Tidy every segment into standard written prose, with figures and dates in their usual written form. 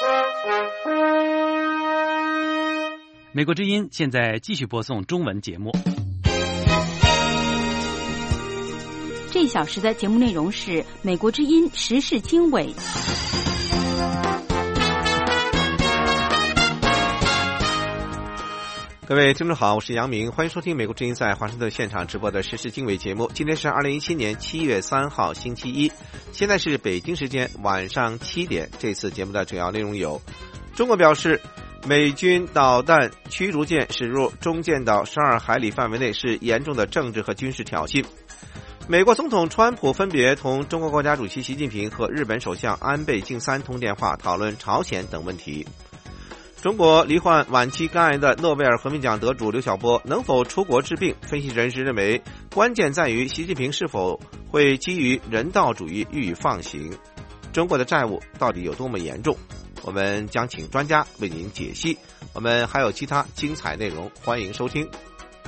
美国之音现在继续播送中文节目。 这一小时的节目内容是美国之音时事经纬。 各位听众好，我是杨明，欢迎收听美国之音在华盛顿现场直播的时事经纬节目。今天是2017年7月3号星期一，现在是北京时间晚上7点。这次节目的主要内容有：中国表示美军导弹驱逐舰驶入中建岛12海里范围内是严重的政治和军事挑衅；美国总统川普分别同中国国家主席习近平和日本首相安倍晋三通电话，讨论朝鲜等问题；中国罹患晚期肝癌的诺贝尔和平奖得主刘晓波能否出国治病？分析人士认为，关键在于习近平是否会基于人道主义予以放行。中国的债务到底有多么严重？我们将请专家为您解析。我们还有其他精彩内容，欢迎收听。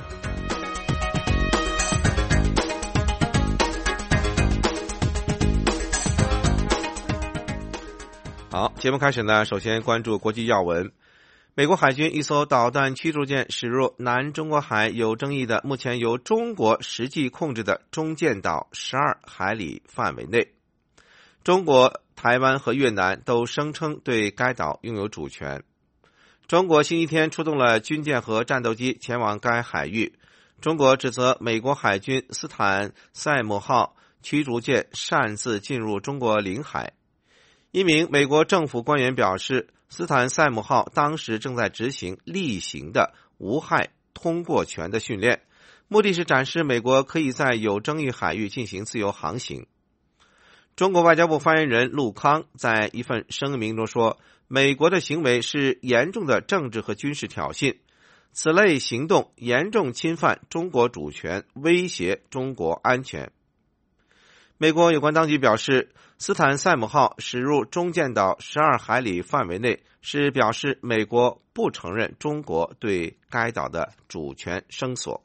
好，节目开始呢，首先关注国际要闻。美国海军一艘导弹驱逐舰驶入南中国海有争议的、目前由中国实际控制的中建岛12海里范围内。中国、台湾和越南都声称对该岛拥有主权。中国星期天出动了军舰和战斗机前往该海域。中国指责美国海军斯坦塞姆号驱逐舰擅自进入中国领海。一名美国政府官员表示，斯坦塞姆号当时正在执行例行的无害通过权的训练，目的是展示美国可以在有争议海域进行自由航行。中国外交部发言人陆康在一份声明中说，美国的行为是严重的政治和军事挑衅，此类行动严重侵犯中国主权，威胁中国安全。美国有关当局表示，斯坦塞姆号驶入中建岛12海里范围内，是表示美国不承认中国对该岛的主权声索。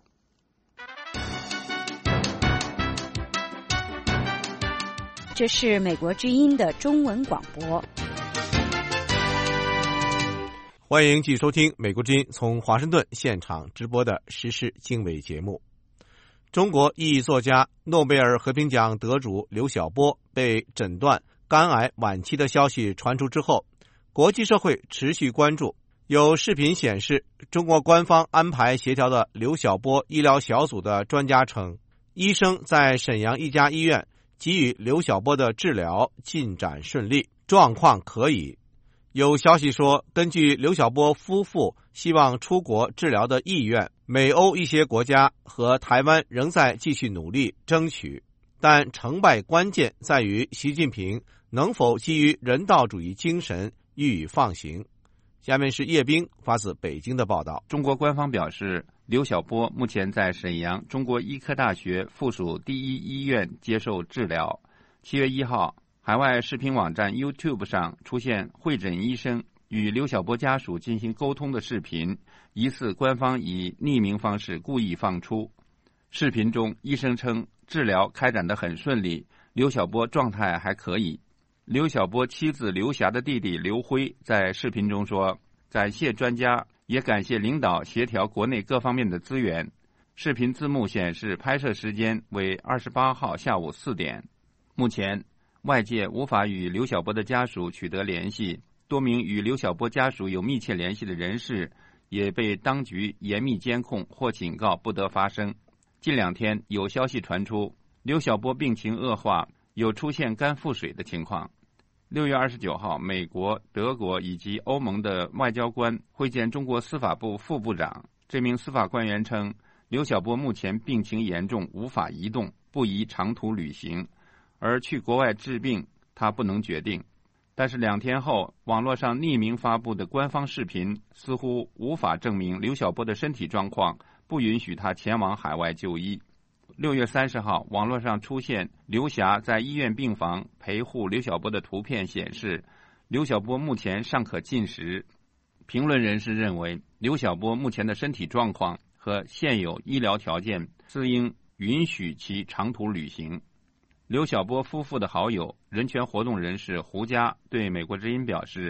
这是美国之音的中文广播。 欢迎继续收听美国之音从华盛顿现场直播的时事经纬节目。中国意义作家、诺贝尔和平奖得主刘晓波被诊断肝癌晚期的消息传出之后，国际社会持续关注。有视频显示，中国官方安排协调的刘晓波医疗小组的专家称，医生在沈阳一家医院给予刘晓波的治疗进展顺利，状况可以。有消息说，根据刘晓波夫妇希望出国治疗的意愿，美欧一些国家和台湾仍在继续努力争取，但成败关键在于习近平能否基于人道主义精神予以放行。下面是叶冰发自北京的报道。 中国官方表示，刘晓波目前在沈阳中国医科大学附属第一医院接受治疗。7月1号，海外视频网站 YouTube 上出现会诊医生与刘晓波家属进行沟通的视频，疑似官方以匿名方式故意放出。视频中，医生称治疗开展得很顺利，刘晓波状态还可以。刘晓波妻子刘霞的弟弟刘辉在视频中说，感谢专家，也感谢领导协调国内各方面的资源。视频字幕显示拍摄时间为28号下午4点。目前外界无法与刘晓波的家属取得联系，多名与刘晓波家属有密切联系的人士也被当局严密监控或警告不得发声。近2天有消息传出，刘晓波病情恶化，有出现肝腹水的情况。6月29号，美国、德国以及欧盟的外交官会见中国司法部副部长。这名司法官员称，刘晓波目前病情严重，无法移动，不宜长途旅行，而去国外治病他不能决定。但是2天后，网络上匿名发布的官方视频似乎无法证明刘晓波的身体状况，不允许他前往海外就医。6月30号，网络上出现刘霞在医院病房陪护刘晓波的图片，显示刘晓波目前尚可进食。评论人士认为，刘晓波目前的身体状况和现有医疗条件自应允许其长途旅行。刘晓波夫妇的好友、人权活动人士胡佳对美国之音表示，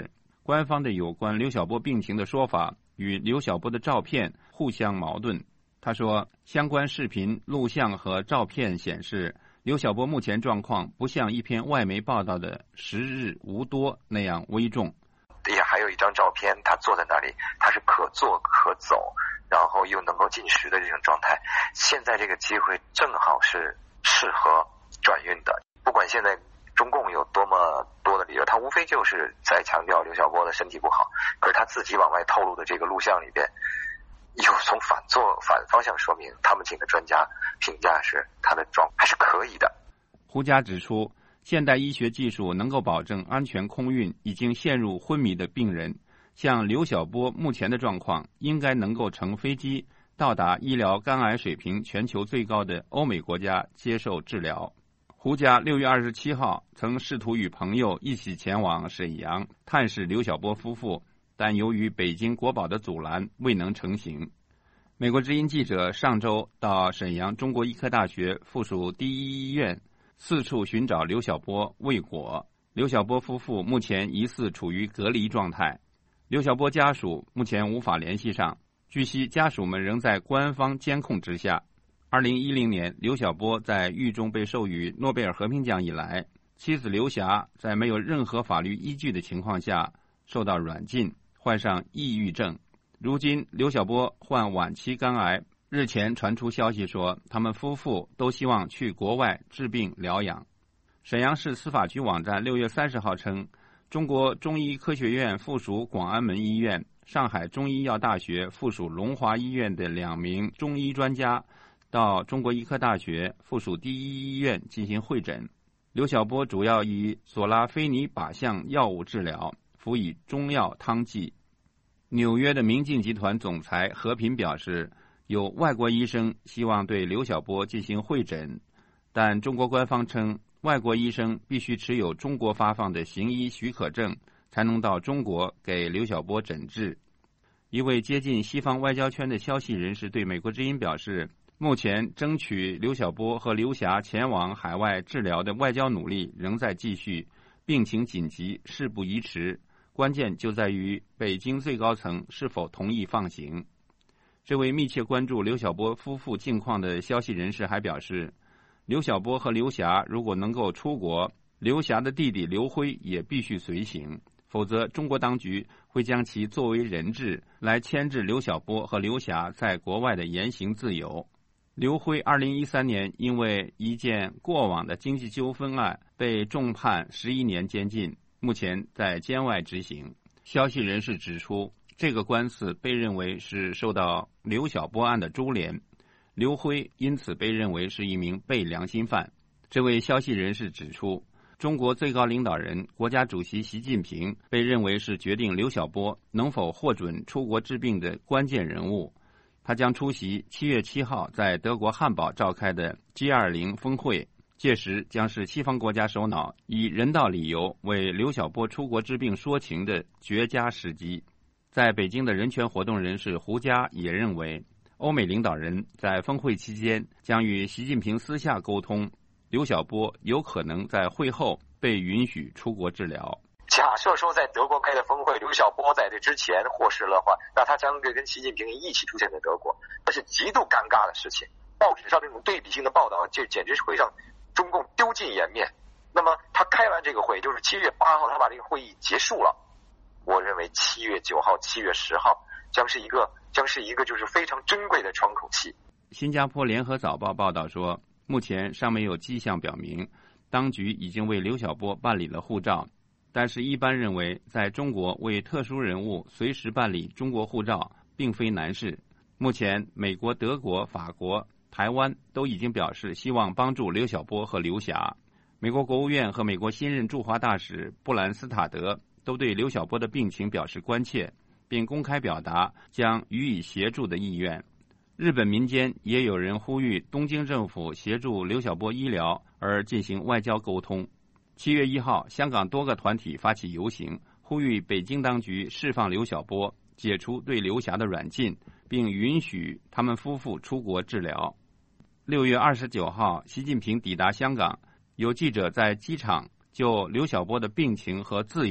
官方的有关刘晓波病情的说法与刘晓波的照片互相矛盾。他说，相关视频、录像和照片显示，刘晓波目前状况不像一篇外媒报道的10日无多那样危重。 也还有一张照片，他坐在那里，他是可坐可走，然后又能够进食的这种状态。现在这个机会正好是适合转运的。不管现在中共有多么多的理由，他无非就是在强调刘晓波的身体不好，可是他自己往外透露的这个录像里边，又从反方向说明，他们请的专家评价是他的状还是可以的。 胡佳指出，现代医学技术能够保证安全空运已经陷入昏迷的病人，像刘晓波目前的状况，应该能够乘飞机到达医疗肝癌水平全球最高的欧美国家接受治疗。胡佳6月27号曾试图与朋友一起前往沈阳探视刘晓波夫妇，但由于北京国保的阻拦未能成行。美国之音记者上周到沈阳中国医科大学附属第一医院四处寻找刘晓波未果。刘晓波夫妇目前疑似处于隔离状态，刘晓波家属目前无法联系上，据悉家属们仍在官方监控之下。2010年，刘晓波在狱中被授予诺贝尔和平奖以来，妻子刘霞在没有任何法律依据的情况下受到软禁，患上抑郁症。如今刘晓波患晚期肝癌，日前传出消息说，他们夫妇都希望去国外治病疗养。沈阳市司法局网站6月30号称，中国中医科学院附属广安门医院、上海中医药大学附属龙华医院的2名中医专家到中国医科大学附属第一医院进行会诊。刘晓波主要以索拉非尼靶向药物治疗，辅以中药汤剂。纽约的明镜集团总裁何平表示，有外国医生希望对刘晓波进行会诊，但中国官方称，外国医生必须持有中国发放的行医许可证，才能到中国给刘晓波诊治。一位接近西方外交圈的消息人士对美国之音表示，目前争取刘晓波和刘霞前往海外治疗的外交努力仍在继续，病情紧急，事不宜迟，关键就在于北京最高层是否同意放行。这位密切关注刘晓波夫妇近况的消息人士还表示，刘晓波和刘霞如果能够出国，刘霞的弟弟刘辉也必须随行，否则中国当局会将其作为人质来牵制刘晓波和刘霞在国外的言行自由。刘辉2013年因为一件过往的经济纠纷案被重判11年监禁，目前在监外执行。消息人士指出，这个官司被认为是受到刘晓波案的株连，刘辉因此被认为是一名被良心犯。这位消息人士指出，中国最高领导人、国家主席习近平被认为是决定刘晓波能否获准出国治病的关键人物。他将出席7月7号在德国汉堡召开的 G20 峰会，届时将是西方国家首脑以人道理由为刘晓波出国治病说情的绝佳时机。在北京的人权活动人士胡佳也认为，欧美领导人在峰会期间将与习近平私下沟通，刘晓波有可能在会后被允许出国治疗。 假设说在德国开的峰会，刘晓波在这之前获释的话，那他将会跟习近平一起出现在德国，这是极度尴尬的事情。报纸上这种对比性的报道，就简直是会让中共丢尽颜面。那么他开完这个会，就是7月8号，他把这个会议结束了。我认为7月9号、7月10号将是一个就是非常珍贵的窗口期。 新加坡联合早报报道说，目前尚没有迹象表明当局已经为刘晓波办理了护照，但是一般认为在中国为特殊人物随时办理中国护照并非难事。目前美国、德国、法国、台湾都已经表示希望帮助刘晓波和刘霞。美国国务院和美国新任驻华大使布兰斯塔德都对刘晓波的病情表示关切，并公开表达将予以协助的意愿。日本民间也有人呼吁东京政府协助刘晓波医疗而进行外交沟通。7月1号，香港多个团体发起游行，呼吁北京当局释放刘晓波，解除对刘霞的软禁，并允许他们夫妇出国治疗。6月29号，习近平抵达香港，有记者在机场就刘晓波的病情和自由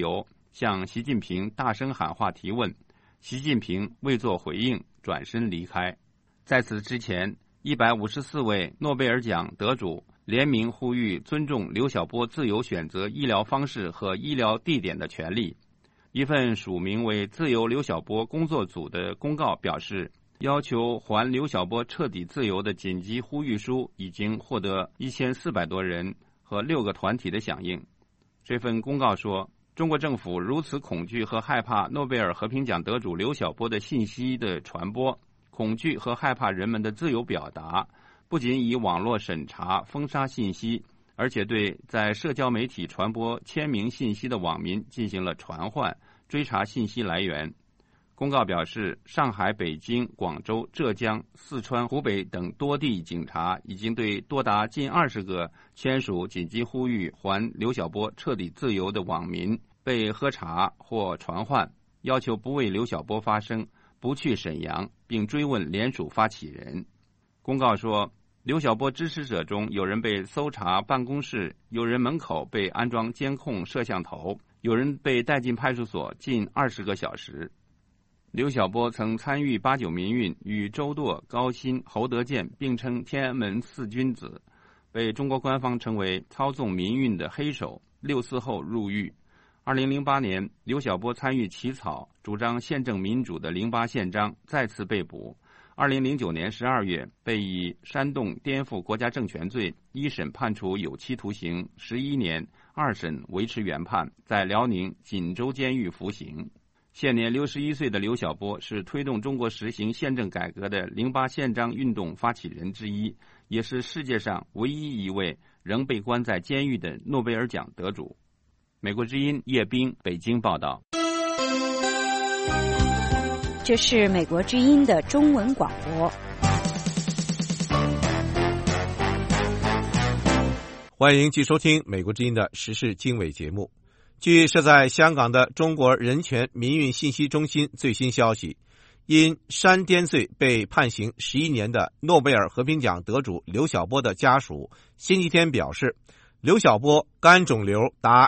向习近平大声喊话提问，习近平未作回应，转身离开。在此之前，154位诺贝尔奖得主联名呼吁尊重刘晓波自由选择医疗方式和医疗地点的权利。一份署名为自由刘晓波工作组的公告表示，要求还刘晓波彻底自由的紧急呼吁书已经获得1400多人和6个团体的响应。这份公告说，中国政府如此恐惧和害怕诺贝尔和平奖得主刘晓波的信息的传播，恐惧和害怕人们的自由表达，不仅以网络审查封杀信息，而且对在社交媒体传播签名信息的网民进行了传唤，追查信息来源。公告表示，上海、北京、广州、浙江、四川、湖北等多地警察已经对多达近20个签署紧急呼吁还刘晓波彻底自由的网民被喝茶或传唤，要求不为刘晓波发声，不去沈阳，并追问联署发起人。公告说，刘晓波支持者中有人被搜查办公室，有人门口被安装监控摄像头，有人被带进派出所近20个小时。刘晓波曾参与89民运，与周舵、高新、侯德健并称天安门4君子，被中国官方称为操纵民运的黑手，6·4后入狱。2008年，刘晓波参与起草主张宪政民主的08宪章，再次被捕。2009年12月，被以煽动颠覆国家政权罪一审判处有期徒刑11年，2审维持原判，在辽宁锦州监狱服刑。现年61岁的刘晓波是推动中国实行宪政改革的08宪章运动发起人之一，也是世界上唯一一位仍被关在监狱的诺贝尔奖得主。美国之音叶冰北京报道。 这是美国之音的中文广播。 欢迎继续收听美国之音的时事经纬节目。据设在香港的中国人权民运信息中心最新消息，因煽颠罪被判刑11年的诺贝尔和平奖得主刘晓波的家属星期天表示，刘晓波肝肿瘤达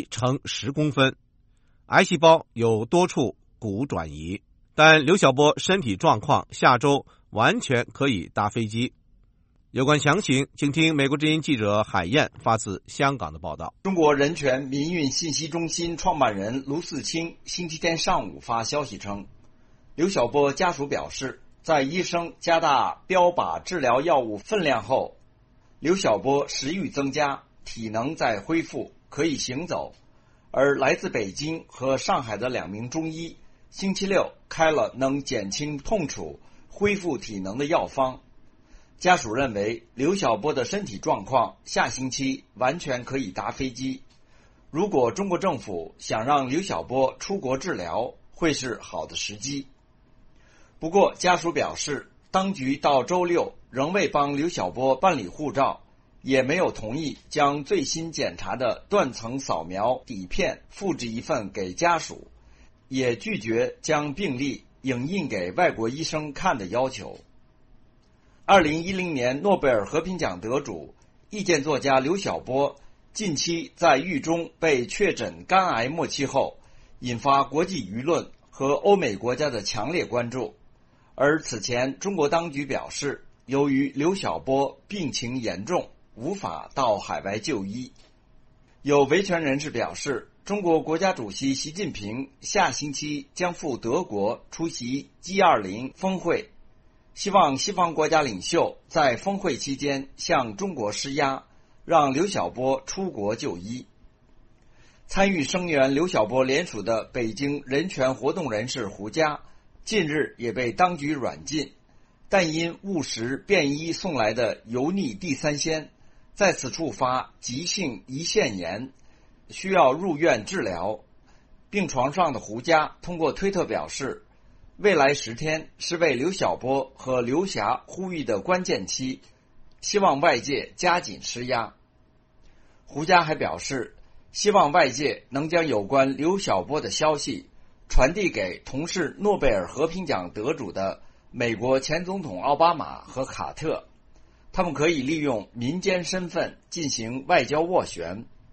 11×10公分，癌细胞有多处骨转移，但刘晓波身体状况下周完全可以搭飞机。有关详情，请听美国之音记者海燕发自香港的报道。 中国人权民运信息中心创办人卢嗣清星期天上午发消息称，刘晓波家属表示，在医生加大标靶治疗药物分量后，刘晓波食欲增加，体能在恢复，可以行走。而来自北京和上海的2名中医星期六开了能减轻痛楚、恢复体能的药方。家属认为刘晓波的身体状况下星期完全可以搭飞机。如果中国政府想让刘晓波出国治疗，会是好的时机。不过家属表示，当局到周六仍未帮刘晓波办理护照，也没有同意将最新检查的断层扫描底片复制一份给家属，也拒绝将病历影印给外国医生看的要求。2010年诺贝尔和平奖得主、意见作家刘晓波近期在狱中被确诊肝癌末期后，引发国际舆论和欧美国家的强烈关注。而此前中国当局表示，由于刘晓波病情严重，无法到海外就医。有维权人士表示，中国国家主席习近平下星期将赴德国出席 G20 峰会，希望西方国家领袖在峰会期间向中国施压，让刘晓波出国就医。参与声援刘晓波联署的北京人权活动人士胡佳近日也被当局软禁，但因误食便衣送来的油腻地三鲜，再次触发急性胰腺炎，需要入院治疗。病床上的胡佳通过推特表示，未来10天是为刘晓波和刘霞呼吁的关键期，希望外界加紧施压。胡佳还表示，希望外界能将有关刘晓波的消息传递给同是诺贝尔和平奖得主的美国前总统奥巴马和卡特，他们可以利用民间身份进行外交斡旋，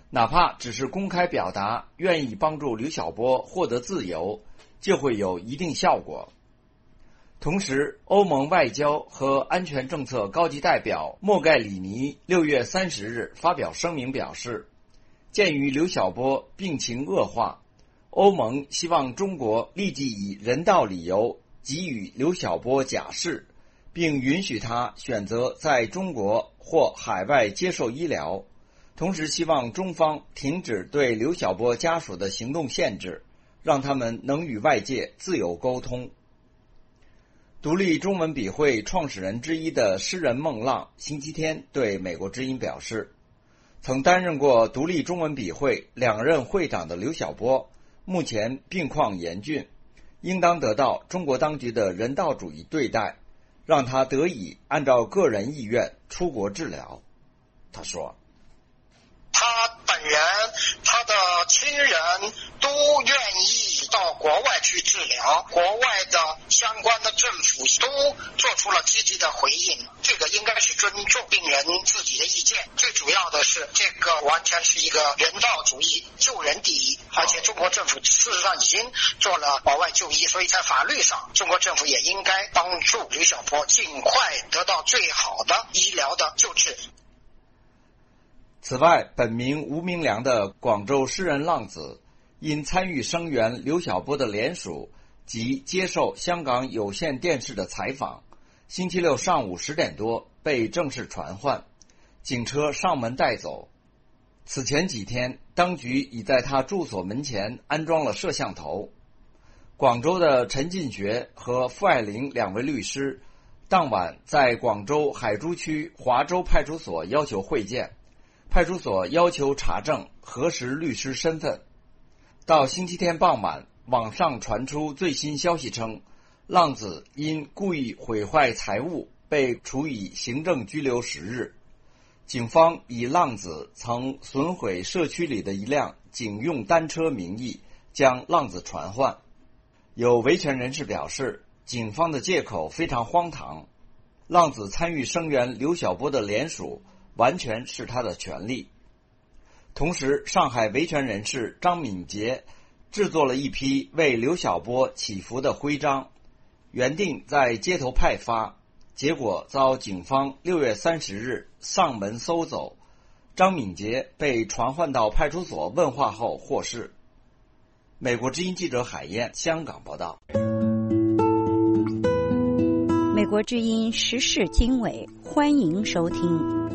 哪怕只是公开表达愿意帮助刘晓波获得自由，就会有一定效果。同时，欧盟外交和安全政策高级代表莫盖里尼6月30日发表声明表示，鉴于刘晓波病情恶化，欧盟希望中国立即以人道理由给予刘晓波假释，并允许他选择在中国或海外接受医疗，同时希望中方停止对刘晓波家属的行动限制，让他们能与外界自由沟通。独立中文笔会创始人之一的诗人孟浪星期天对美国之音表示，曾担任过独立中文笔会2任会长的刘晓波目前病况严峻，应当得到中国当局的人道主义对待，让他得以按照个人意愿出国治疗。他说， 他本人他的亲人都愿意到国外去治疗，国外的相关的政府都做出了积极的回应，这个应该是尊重病人自己的意见。最主要的是这个完全是一个人道主义，救人第一，而且中国政府事实上已经做了保外就医，所以在法律上中国政府也应该帮助刘晓波尽快得到最好的医疗的救治。 此外，本名吴明良的广州诗人浪子因参与声援刘晓波的联署及接受香港有线电视的采访，星期六上午10点多被正式传唤，警车上门带走。此前几天，当局已在他住所门前安装了摄像头。广州的陈进学和傅爱玲2位律师当晚在广州海珠区华州派出所要求会见，派出所要求查证核实律师身份。到星期天傍晚，网上传出最新消息称，浪子因故意毁坏财物被处以行政拘留10日。警方以浪子曾损毁社区里的一辆警用单车名义将浪子传唤。有维权人士表示，警方的借口非常荒唐，浪子参与声援刘晓波的联署完全是他的权利。同时，上海维权人士张敏杰制作了一批为刘晓波祈福的徽章，原定在街头派发，结果遭警方6月30日上门搜走。张敏杰被传唤到派出所问话后获释。美国之音记者海燕香港报道。 美国之音时事经纬，欢迎收听。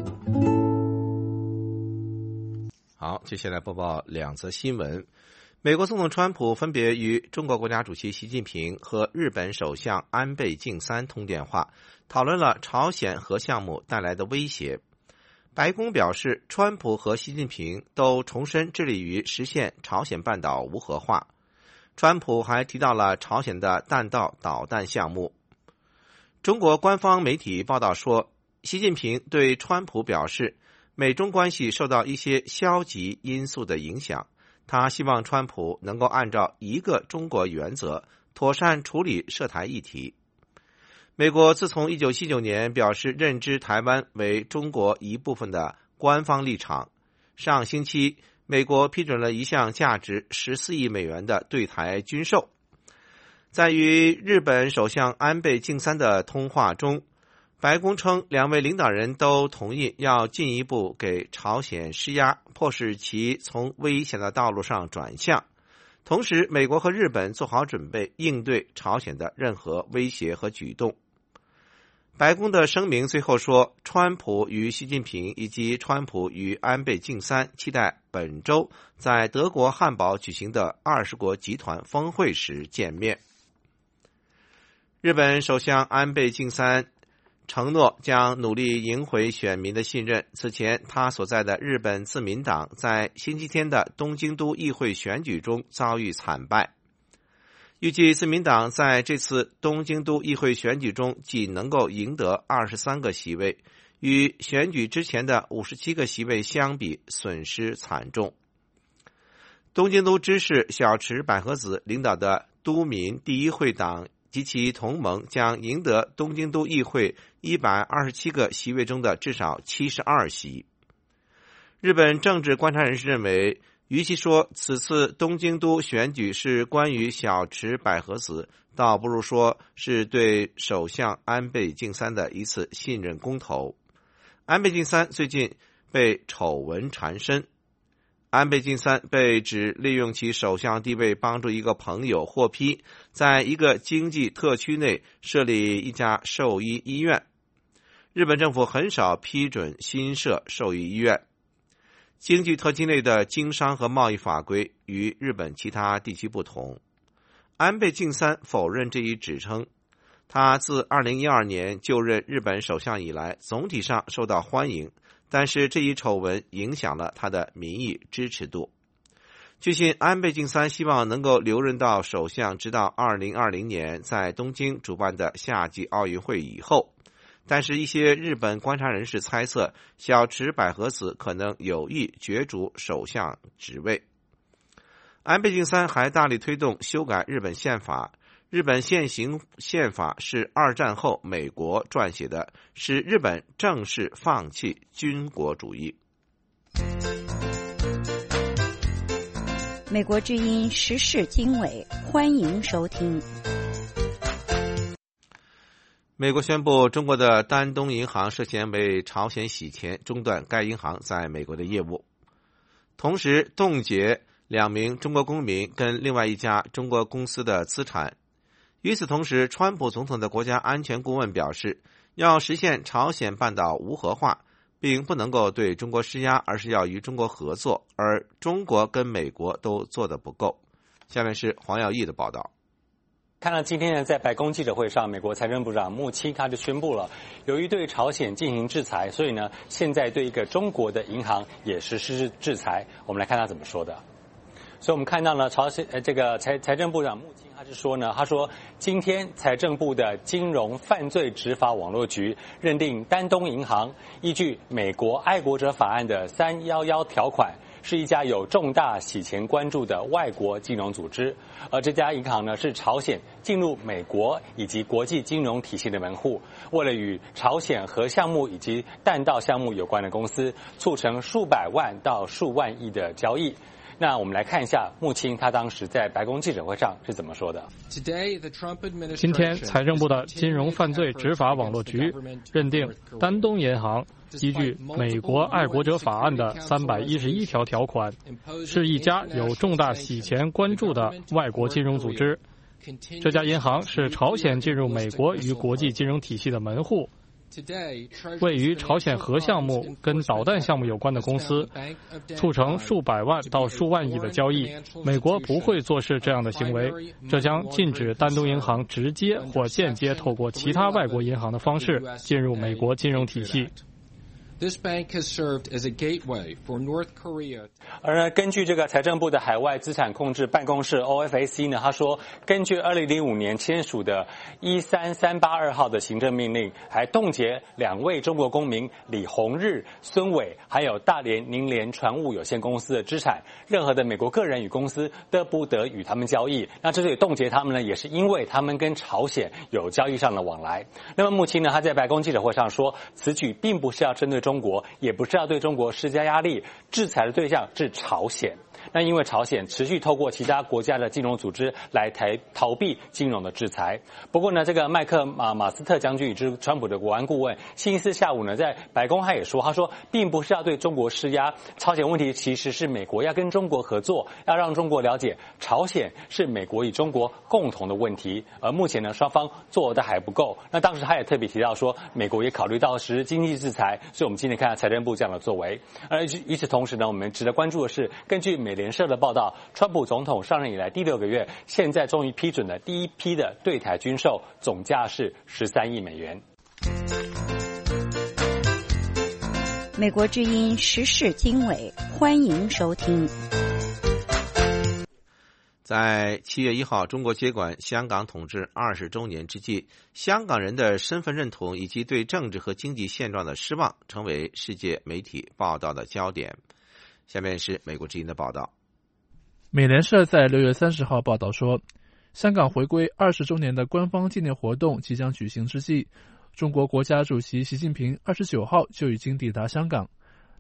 好，接下来播报2则新闻。美国总统川普分别与中国国家主席习近平和日本首相安倍晋三通电话，讨论了朝鲜核项目带来的威胁。白宫表示，川普和习近平都重申致力于实现朝鲜半岛无核化。川普还提到了朝鲜的弹道导弹项目。中国官方媒体报道说，习近平对川普表示，美中关系受到一些消极因素的影响，他希望川普能够按照一个中国原则妥善处理涉台议题。美国自从1979年表示认知台湾为中国一部分的官方立场，上星期美国批准了一项价值14亿美元的对台军售。在与日本首相安倍晋三的通话中，白宫称2位领导人都同意要进一步给朝鲜施压，迫使其从危险的道路上转向。同时，美国和日本做好准备应对朝鲜的任何威胁和举动。白宫的声明最后说，川普与习近平以及川普与安倍晋三期待本周在德国汉堡举行的20国集团峰会时见面。日本首相安倍晋三承诺将努力赢回选民的信任。此前，他所在的日本自民党在星期天的东京都议会选举中遭遇惨败。预计自民党在这次东京都议会选举中仅能够赢得23个席位，与选举之前的57个席位相比，损失惨重。东京都知事小池百合子领导的都民第一会党及其同盟将赢得东京都议会127个席位中的至少72席。 日本政治观察人士认为，与其说此次东京都选举是关于小池百合子，倒不如说是对首相安倍晋三的一次信任公投。安倍晋三最近被丑闻缠身，安倍晋三被指利用其首相地位帮助一个朋友获批在一个经济特区内设立一家兽医医院。日本政府很少批准新设兽医医院。经济特区内的经商和贸易法规与日本其他地区不同。安倍晋三否认这一指称。他自2012年就任日本首相以来，总体上受到欢迎，但是这一丑闻影响了他的民意支持度。据悉，安倍晋三希望能够留任到首相，直到2020年在东京主办的夏季奥运会以后。但是，一些日本观察人士猜测，小池百合子可能有意角逐首相职位。安倍晋三还大力推动修改日本宪法。日本现行宪法是二战后美国撰写的，使日本正式放弃军国主义。 美国之音时事经纬，欢迎收听。 美国宣布，中国的丹东银行涉嫌为朝鲜洗钱，中断该银行在美国的业务，同时冻结2名中国公民跟另外一家中国公司的资产。与此同时，川普总统的国家安全顾问表示，要实现朝鲜半岛无核化，并不能够对中国施压，而是要与中国合作，而中国跟美国都做得不够。下面是黄耀义的报道。 看到今天呢，在白宫记者会上，美国财政部长穆钦他就宣布了，由于对朝鲜进行制裁，所以呢，现在对一个中国的银行也实施制裁。我们来看他怎么说的。所以我们看到呢，这个财政部长穆钦他是说呢，他说今天财政部的金融犯罪执法网络局认定丹东银行依据美国爱国者法案的311条款，是一家有重大洗钱关注的外国金融组织，而这家银行呢是朝鲜进入美国以及国际金融体系的门户，为了与朝鲜核项目以及弹道项目有关的公司促成数百万到数万亿的交易。那我们来看一下穆钦他当时在白宫记者会上是怎么说的。 今天财政部的金融犯罪执法网络局认定丹东银行依据美国爱国者法案的311条条款，是一家有重大洗钱关注的外国金融组织。这家银行是朝鲜进入美国与国际金融体系的门户，为与朝鲜核项目跟导弹项目有关的公司促成数百万到数万亿的交易。美国不会坐视这样的行为，这将禁止丹东银行直接或间接透过其他外国银行的方式进入美国金融体系。 This bank has served as a gateway for North Korea. 而呢，根据这个财政部的海外资产控制办公室 OFAC 呢，他说，根据2005年签署的13382号的行政命令，还冻结2位中国公民李洪日、孙伟，还有大连宁联船务有限公司的资产，任何的美国个人与公司都不得与他们交易。那这里冻结他们呢，也是因为他们跟朝鲜有交易上的往来。那么穆钦呢，他在白宫记者会上说，此举并不是要针对中国，也不是要对中国施加压力，制裁的对象是朝鲜。那因为朝鲜持续透过其他国家的金融组织来逃避金融的制裁。不过呢，这个麦克马斯特将军也就是川普的国安顾问，星期四下午呢，在白宫他也说，他说并不是要对中国施压，朝鲜问题其实是美国要跟中国合作，要让中国了解朝鲜是美国与中国共同的问题。而目前呢，双方做的还不够。那当时他也特别提到说，美国也考虑到实施经济制裁，所以我们今天看到财政部这样的作为。而与此同时呢，我们值得关注的是，根据美联社的报道，川普总统上任以来第6个月，现在终于批准了第一批的对台军售，总价是13亿美元。 美国之音时事经纬，欢迎收听。 在7月1号，中国接管香港统治20周年之际，香港人的身份认同以及对政治和经济现状的失望，成为世界媒体报道的焦点。下面是美国之音的报道。 美联社在6月30号报道说，香港回归20周年的官方纪念活动即将举行之际，中国国家主席习近平29号就已经抵达香港。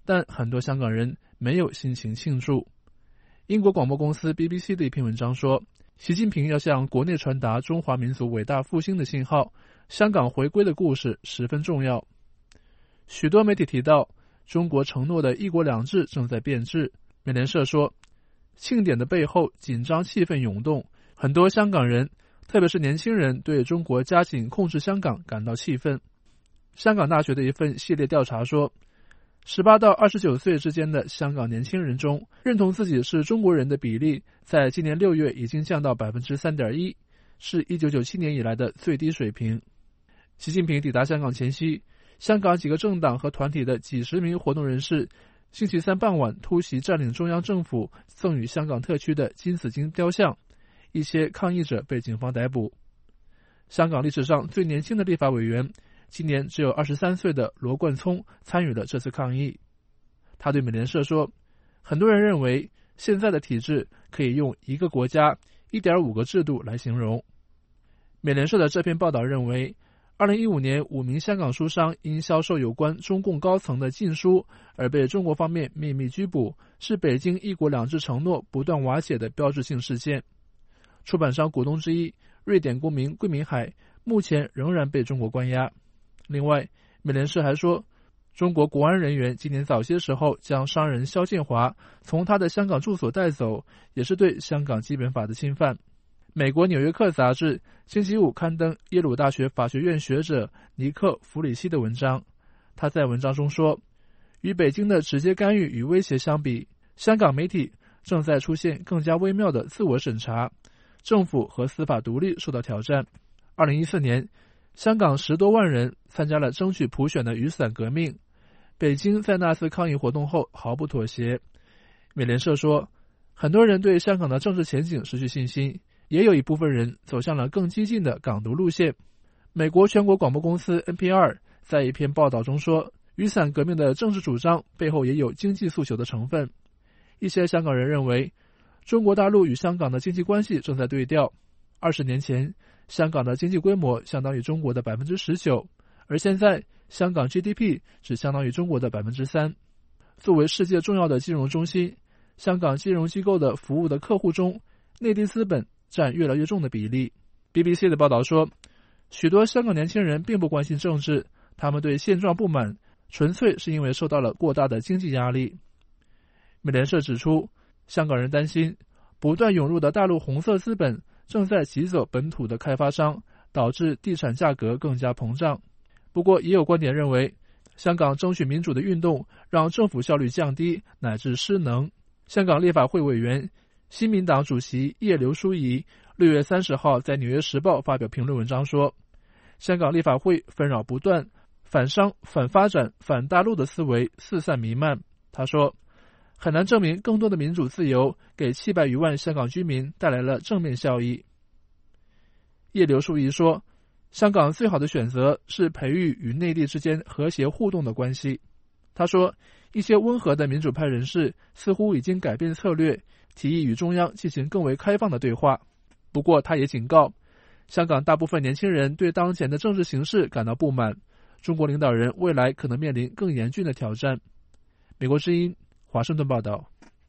但很多香港人没有心情庆祝。英国广播公司 BBC 的一篇文章说，习近平要向国内传达中华民族伟大复兴的信号，香港回归的故事十分重要。许多媒体提到，中国承诺的一国两制正在变质。美联社说，庆典的背后紧张气氛涌动，很多香港人，特别是年轻人，对中国加紧控制香港感到气愤。香港大学的一份系列调查说，18到29岁之间的香港年轻人中，认同自己是中国人的比例在今年6月已经降到 3.1%， 是1997年以来的最低水平。习近平抵达香港前夕，香港几个政党和团体的几十名活动人士星期三傍晚突袭占领中央政府赠予香港特区的金紫荆雕像，一些抗议者被警方逮捕。香港历史上最年轻的立法委员，今年只有23岁的罗冠聪参与了这次抗议。他对美联社说，很多人认为现在的体制可以用一个国家 1.5 个制度来形容。美联社的这篇报道认为，2015年5名香港书商因销售有关中共高层的禁书而被中国方面秘密拘捕，是北京一国两制承诺不断瓦解的标志性事件。出版商股东之一瑞典公民桂明海目前仍然被中国关押。另外，美联社还说，中国国安人员今年早些时候将商人肖建华从他的香港住所带走，也是对香港基本法的侵犯。美国《纽约客》杂志星期五刊登耶鲁大学法学院学者尼克·弗里希的文章。他在文章中说，与北京的直接干预与威胁相比，香港媒体正在出现更加微妙的自我审查，政府和司法独立受到挑战。2014年，香港10多万人参加了争取普选的雨伞革命。北京在那次抗议活动后毫不妥协。美联社说，很多人对香港的政治前景失去信心，也有一部分人走向了更激进的港独路线。美国全国广播公司 NPR 在一篇报道中说，雨伞革命的政治主张背后也有经济诉求的成分。一些香港人认为，中国大陆与香港的经济关系正在对调。20年前，香港的经济规模相当于中国的 19%， 而现在香港 GDP 只相当于中国的 3%。 作为世界重要的金融中心，香港金融机构的服务的客户中，内地资本占越来越重的比例。 BBC 的报道说，许多香港年轻人并不关心政治，他们对现状不满，纯粹是因为受到了过大的经济压力。美联社指出，香港人担心不断涌入的大陆红色资本正在挤走本土的开发商，导致地产价格更加膨胀。不过也有观点认为，香港争取民主的运动让政府效率降低乃至失能。香港立法会委员新民党主席叶刘淑仪6月30号在《纽约时报》发表评论文章说，香港立法会纷扰不断，反商、反发展、反大陆的思维四散弥漫。他说，很难证明更多的民主自由给700余万香港居民带来了正面效益。叶刘淑仪说，香港最好的选择是培育与内地之间和谐互动的关系。他说，一些温和的民主派人士似乎已经改变策略，提议与中央进行更为开放的对话。不过他也警告，香港大部分年轻人对当前的政治形势感到不满，中国领导人未来可能面临更严峻的挑战。美国之音华盛顿报道。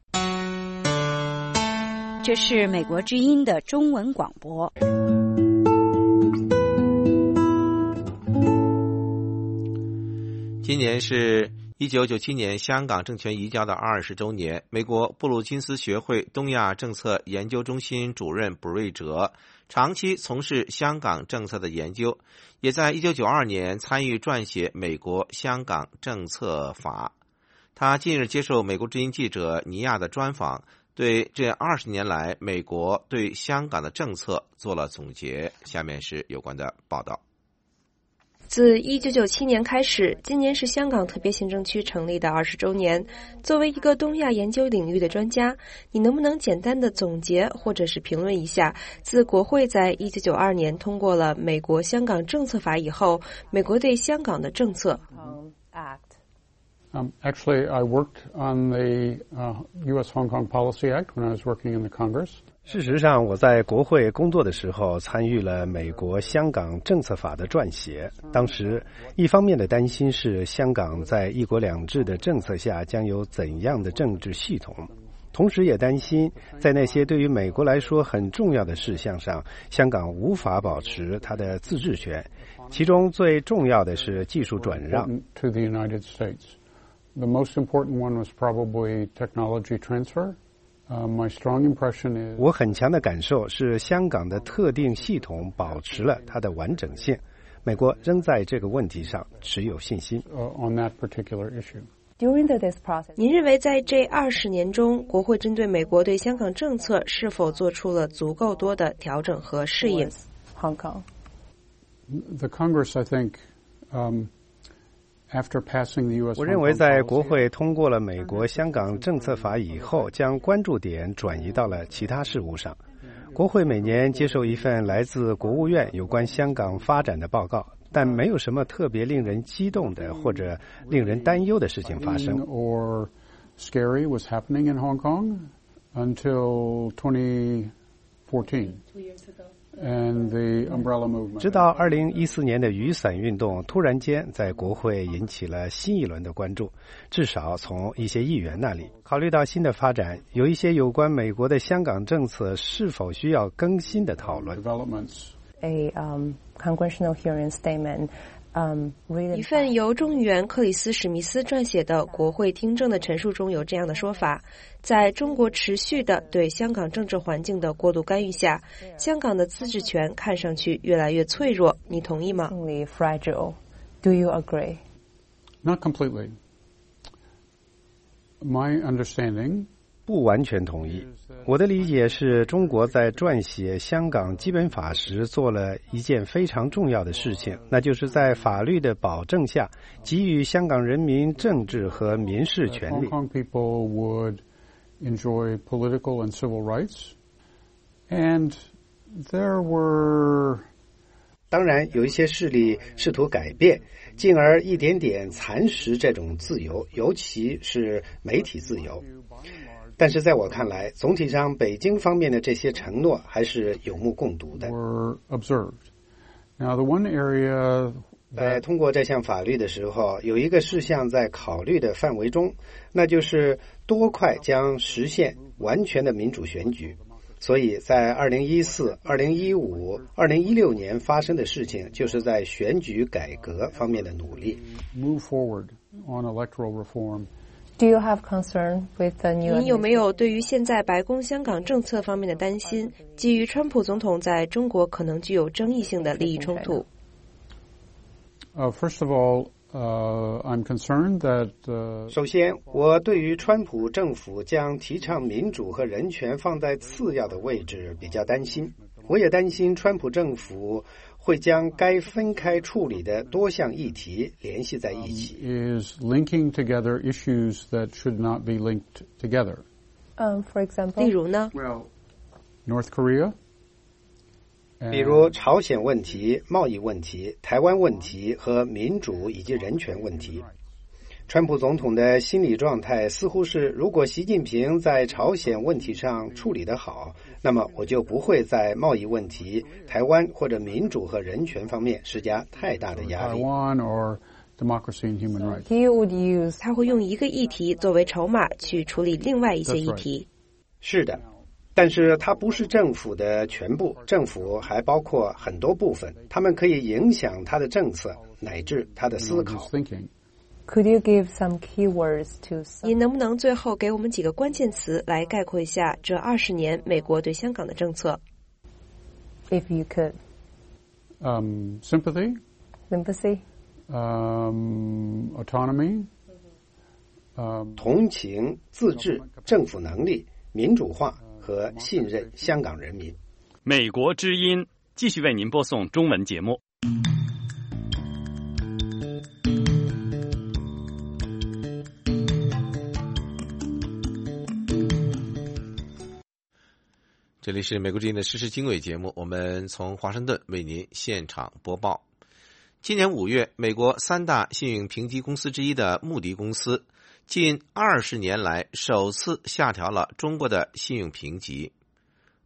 这是美国之音的中文广播。 今年是1997年香港政权移交的20周年。美国布鲁金斯学会东亚政策研究中心主任卜瑞哲长期从事香港政策的研究，也在1992年参与撰写美国香港政策法。他近日接受美国之音记者尼亚的专访，对这20年来美国对香港的政策做了总结。下面是有关的报道。 自1997年开始，今年是香港特别行政区成立的20周年。作为一个东亚研究领域的专家，你能不能简单的总结或者是评论一下，自国会在1992年通过了美国香港政策法以后，美国对香港的政策 Actually, I worked on the U.S. Hong Kong Policy Act when I was working in the Congress. 事实上，我在国会工作的时候，参与了美国香港政策法的撰写。当时，一方面的担心是香港在一国两制的政策下将有怎样的政治系统，同时也担心在那些对于美国来说很重要的事项上，香港无法保持它的自治权。其中最重要的是技术转让。 To the United States, the most important one was probably technology transfer.My strong impression is 我很强的感受是香港的特定系统保持了它的完整性，美国仍在这个问题上持有信心。 On that particular issue. 您认为在这20年中，国会针对美国对香港政策是否做出了足够多的调整和适应？ Hong Kong. The Congress, I think, after passing the U.S. 我认为在国会通过了美国香港政策法以后，将关注点转移到了其他事务上。国会每年接受一份来自国务院有关香港发展的报告，但没有什么特别令人激动的或者令人担忧的事情发生。 Or scary was happening in Hong Kong until 2014. 2 years ago. And the umbrella movement. 直到2014年的雨伞运动突然间在国会引起了新一轮的关注，至少从一些议员那里。考虑到新的发展，有一些有关美国的香港政策是否需要更新的讨论。 A congressional hearing statement. 一份由众议员克里斯·史密斯撰写的国会听证的陈述中有这样的说法：在中国持续的对香港政治环境的过度干预下，香港的自治权看上去越来越脆弱。你同意吗？ Fragile. Do you agree? Not completely. My understanding. 不完全同意。我的理解是中国在撰写香港基本法时做了一件非常重要的事情，那就是在法律的保证下给予香港人民政治和民事权利。 Hong Kong people would enjoy political and civil rights, and there were 当然，有一些势力试图改变，进而一点点蚕食这种自由，尤其是媒体自由。但是在我看来，总体上北京方面的这些承诺还是有目共睹的。在通过这项法律的时候，有一个事项在考虑的范围中，那就是多快将实现完全的民主选举。所以在2014、2015、2016年发生的事情，就是在选举改革方面的努力。 Move forward on electoral reform.Do you have concern with the new? 您有没有对于现在白宫香港政策方面的担心，基于川普总统在中国可能具有争议性的利益冲突？ First of all, I'm concerned that. 首先，我对于川普政府将提倡民主和人权放在次要的位置比较担心。我也担心川普政府会将该分开处理的多项议题联系在一起。 Is linking together issues that should not be linked together. For example, 例如呢？ North Korea. 比如朝鲜问题、贸易问题、台湾问题和民主以及人权问题。川普总统的心理状态似乎是，如果习近平在朝鲜问题上处理得好，那么我就不会在贸易问题、台湾或者民主和人权方面施加太大的压力。 他会用一个议题作为筹码去处理另外一些议题。 是的，但是它不是政府的全部，政府还包括很多部分，他们可以影响他的政策乃至他的思考。 Could you give some keywords to? 您能不能最后给我们几个关键词来概括一下这20年美国对香港的政策 ？If you could. Sympathy. Sympathy. Autonomy. 同情、自治、政府能力、民主化和信任香港人民。 美国之音继续为您播送中文节目。 这里是美国之音的时事经纬节目，我们从华盛顿为您现场播报。今年5月，美国3大信用评级公司之一的穆迪公司近20年来首次下调了中国的信用评级。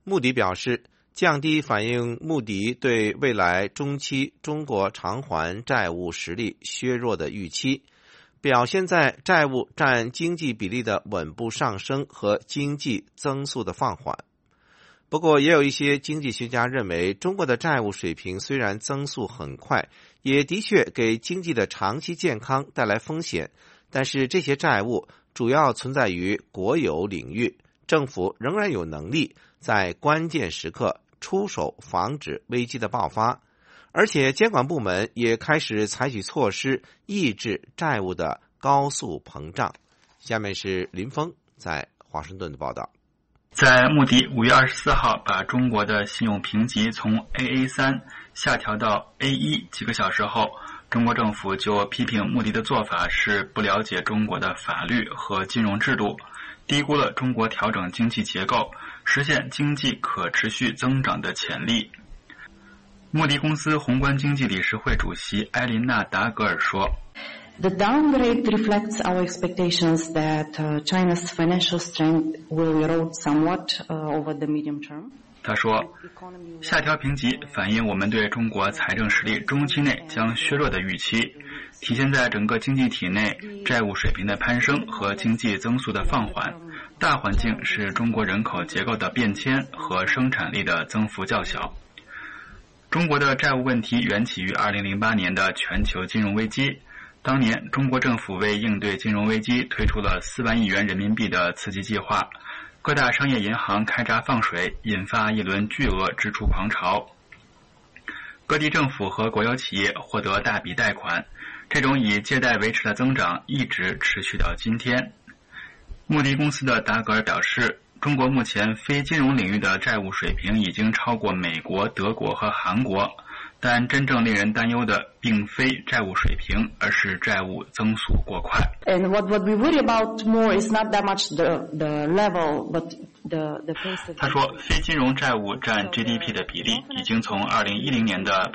穆迪表示，降低反映穆迪对未来中期中国偿还债务实力削弱的预期，表现在债务占经济比例的稳步上升和经济增速的放缓。不过，也有一些经济学家认为，中国的债务水平虽然增速很快，也的确给经济的长期健康带来风险，但是这些债务主要存在于国有领域，政府仍然有能力在关键时刻出手防止危机的爆发，而且监管部门也开始采取措施抑制债务的高速膨胀。下面是林峰在华盛顿的报道。 在穆迪5月24号把中国的信用评级从 AA3 下调到 A1 几个小时后，中国政府就批评穆迪的做法是不了解中国的法律和金融制度，低估了中国调整经济结构，实现经济可持续增长的潜力。穆迪公司宏观经济理事会主席埃琳娜·达格尔说 ：“The downgrade reflects our expectations that China's financial strength will erode somewhat over the medium term.” 他说，下调评级反映我们对中国财政实力中期内将削弱的预期，体现在整个经济体内债务水平的攀升和经济增速的放缓。大环境是中国人口结构的变迁和生产力的增幅较小。中国的债务问题缘起于2008年的全球金融危机。当年，中国政府为应对金融危机推出了4万亿元人民币的刺激计划，各大商业银行开闸放水，引发一轮巨额支出狂潮。各地政府和国有企业获得大笔贷款，这种以借贷维持的增长一直持续到今天。穆迪公司的达格尔表示，中国目前非金融领域的债务水平已经超过美国、德国和韩国，但真正令人担忧的并非债务水平，而是债务增速过快。 And what we worry about more is not that much the level, but the pace. 他说，非金融债务占 GDP 的比例已经从2010年的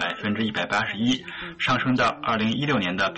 181%上升到2016年的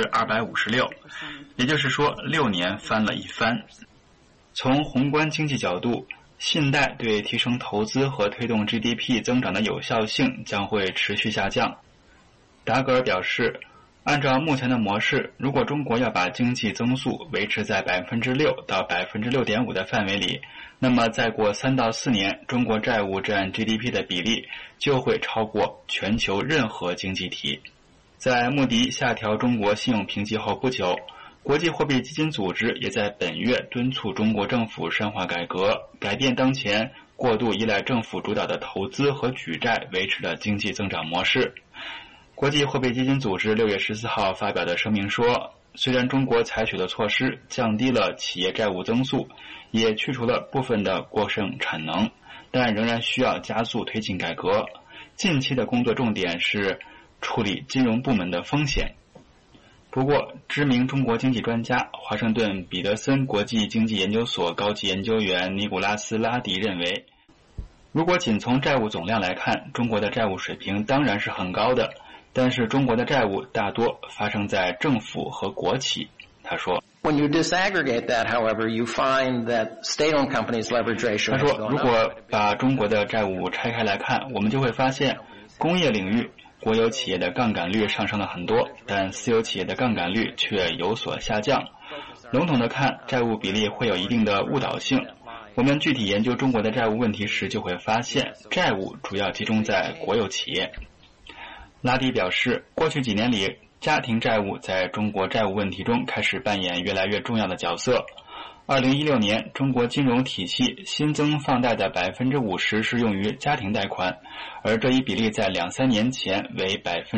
256%，也就是说，6年翻了一番。从宏观经济角度，信贷对提升投资和推动 GDP 增长的有效性将会持续下降。达格尔表示，按照目前的模式，如果中国要把经济增速维持在6%到6.5%的范围里，那么再过3到4年，中国债务占 GDP 的比例就会超过全球任何经济体。在穆迪下调中国信用评级后不久，国际货币基金组织也在本月敦促中国政府深化改革，改变当前过度依赖政府主导的投资和举债维持的经济增长模式。国际货币基金组织6月14号发表的声明说，虽然中国采取的措施降低了企业债务增速，也去除了部分的过剩产能，但仍然需要加速推进改革。近期的工作重点是处理金融部门的风险。不过，知名中国经济专家、华盛顿彼得森国际经济研究所高级研究员尼古拉斯·拉迪认为，如果仅从债务总量来看，中国的债务水平当然是很高的，但是中国的债务大多发生在政府和国企。他说 When you disaggregate that, however, you find that state-owned companies' leverage ratio. 他说，如果把中国的债务拆开来看，我们就会发现，工业领域国有企业的杠杆率上升了很多，但私有企业的杠杆率却有所下降。笼统的看，债务比例会有一定的误导性。我们具体研究中国的债务问题时，就会发现债务主要集中在国有企业。拉迪表示，过去几年里，家庭债务在中国债务问题中开始扮演越来越重要的角色。2016年，中国金融体系新增放贷的 50% 是用于家庭贷款，而这一比例在2-3年前为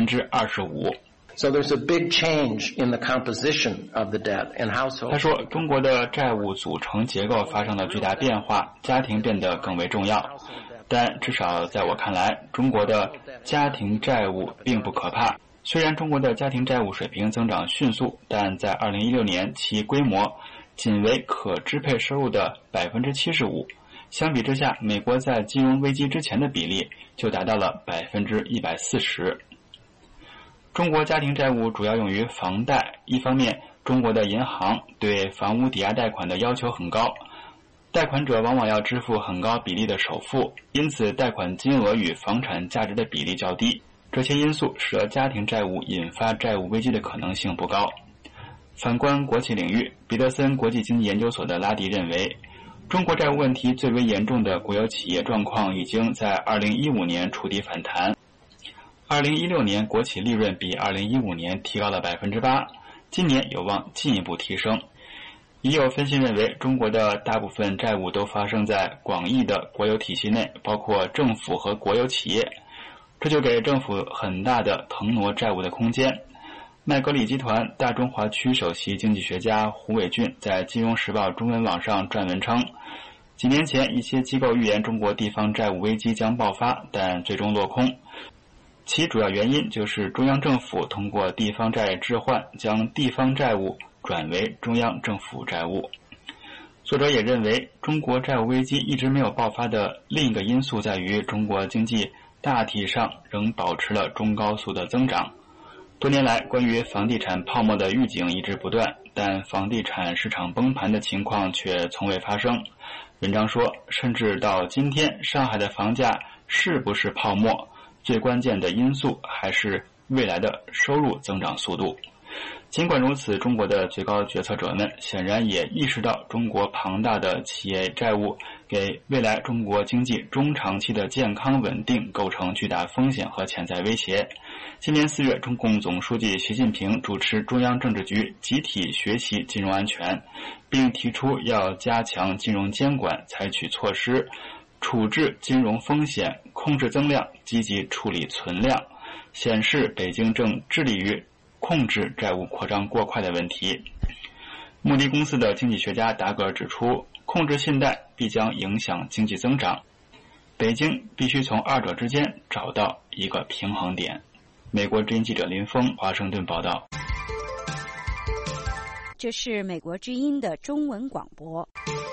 25%。 So there's a big change in the composition of the debt in households. 他说，中国的债务组成结构发生了巨大变化，家庭变得更为重要。但至少在我看来，中国的家庭债务并不可怕。虽然中国的家庭债务水平增长迅速，但在2016年其规模仅为可支配收入的 75%， 相比之下，美国在金融危机之前的比例就达到了 140%。中国家庭债务主要用于房贷，一方面，中国的银行对房屋抵押贷款的要求很高， 贷款者往往要支付很高比例的首付，因此贷款金额与房产价值的比例较低。这些因素使得家庭债务引发债务危机的可能性不高。反观国企领域，彼得森国际经济研究所的拉迪认为，中国债务问题最为严重的国有企业状况已经在2015年触底反弹。2016年国企利润比2015年提高了 8%， 今年有望进一步提升。也有分析认为，中国的大部分债务都发生在广义的国有体系内，包括政府和国有企业，这就给政府很大的腾挪债务的空间。麦格理集团大中华区首席经济学家胡伟俊在《金融时报》中文网上撰文称，几年前一些机构预言中国地方债务危机将爆发，但最终落空。其主要原因就是中央政府通过地方债置换，将地方债务转为中央政府债务。作者也认为，中国债务危机一直没有爆发的另一个因素在于中国经济大体上仍保持了中高速的增长。多年来，关于房地产泡沫的预警一直不断，但房地产市场崩盘的情况却从未发生。文章说，甚至到今天，上海的房价是不是泡沫，最关键的因素还是未来的收入增长速度。尽管如此，中国的最高决策者们显然也意识到中国庞大的企业债务给未来中国经济中长期的健康稳定构成巨大风险和潜在威胁。今年4月，中共总书记习近平主持中央政治局集体学习金融安全，并提出要加强金融监管，采取措施处置金融风险，控制增量，积极处理存量，显示北京正致力于控制债务扩张过快的问题。穆迪公司的经济学家达格尔指出，控制信贷必将影响经济增长，北京必须从二者之间找到一个平衡点。美国之音记者林峰华盛顿报道。 这是美国之音的中文广播。